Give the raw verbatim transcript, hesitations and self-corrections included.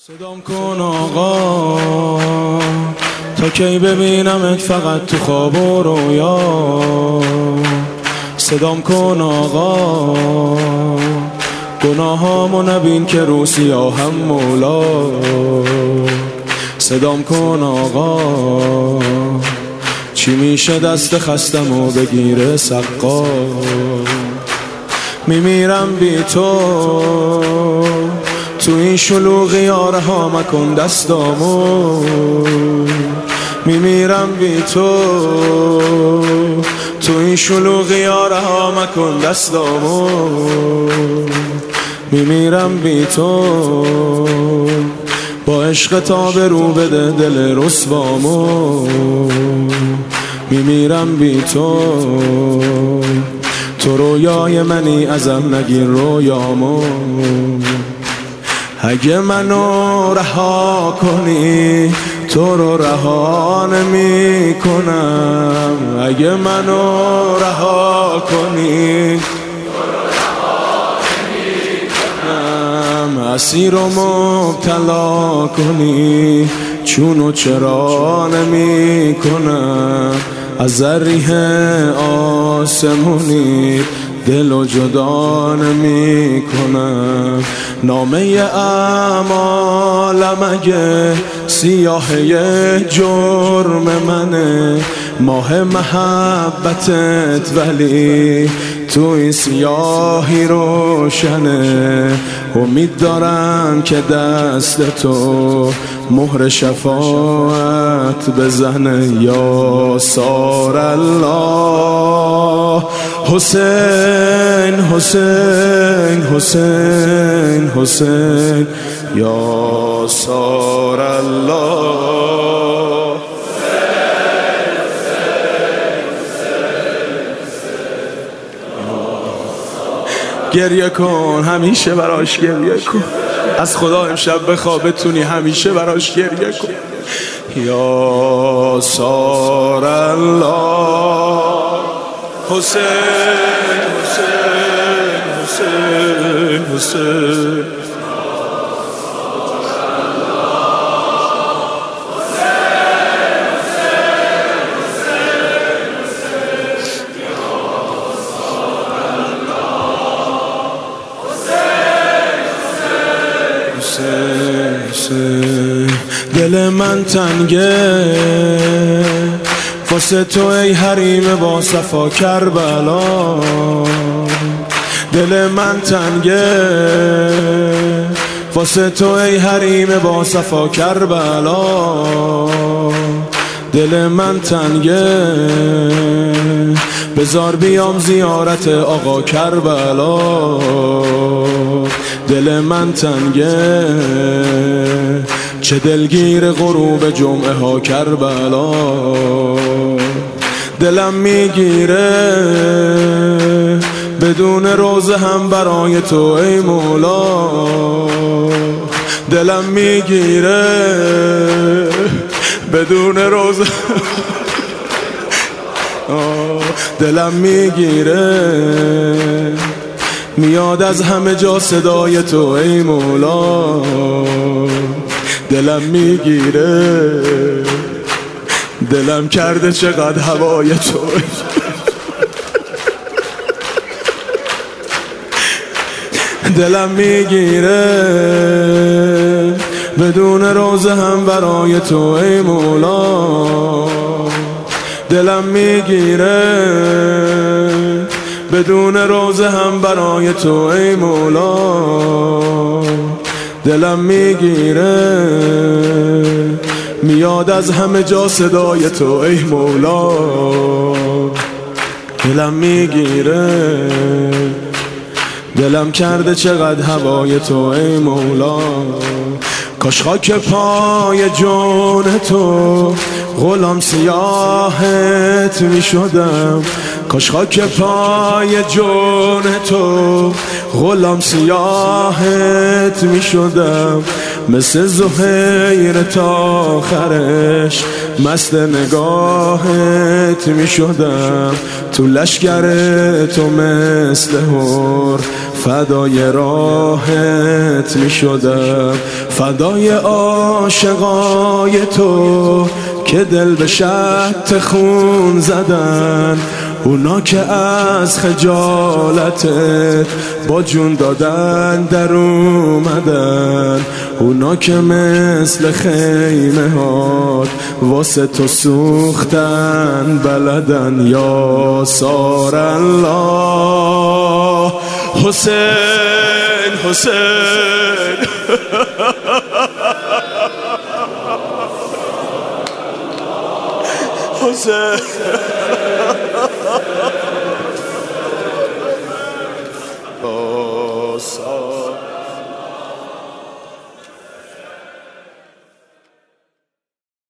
صدام کن آقا تا کی ببینمت فقط تو خواب و رویا. صدام کن آقا گناهامو نبین که رو سیاهم مولا. صدام کن آقا چی میشه دست خستمو بگیره سقا. میمیرم بی تو تو این شلوغی یاره ها مکن دستامو. میمیرم بی تو تو این شلوغی یاره ها مکن دستامو. میمیرم بی تو با عشق تا به رو بده دل رسوامو. میمیرم بی تو تو رویای منی ازم نگیر رویامو. اگه منو رها کنی تو رو رها نمی کنم. اگه منو رها کنی اسیر رو مبتلا کنی چونو چرا نمی کنم. از ریح آسمونی دلو جدا نمی کنم. نامه اعمالم اگه سیاهی جرم منه. ماه محبتت ولی تو این سیاهی روشنه. امید دارم که دست تو مهر شفاعت بزنه. یا سار الله حسین حسین حسین حسین. یا سار الله گریه کن همیشه براش گریه کن. از خدا امشب بخواه بتونی همیشه براش گریه کن. یا سار الله حسین حسین حسین حسین. دل من تنگه واسه تو ای حریم با صفا کربلا. دل من تنگه واسه تو ای حریم با صفا کربلا. دل من تنگه بزار بیام زیارت آقا کربلا. دل من تنگه چه دلگیر غروب جمعه ها کربلا. دلم میگیره بدون روزه هم برای تو ای مولا. دلم میگیره بدون روزه دلم میگیره میاد از همه جا صدای تو ای مولا. دلم میگیره دلم کرده چقدر هوای تو. دلم میگیره بدون روزه هم برای تو ای مولا. دلم میگیره بدون روزه هم برای تو ای مولا. دلم میگیره میاد از همه جا صدای تو ای مولا. دلم میگیره دلم کرده چقدر هوای تو ای مولا. کاش خاک پای جون تو غلام سیاهت می شدم. کاش خاک پای جون تو غلام سیاهت می شدم. مثل زهیر تا آخرش مست نگاهت می شدم. تو لشگر تو مثل هر فدای راهت می شدم، فدای عاشقای تو که دل به شط خون زدن، اونا که از خجالتت با جون دادن در اومدن، اونا که مثل خیمه هات واسه تو سوختن بلدن. یا سار الله حسین حسین حسین Oh, so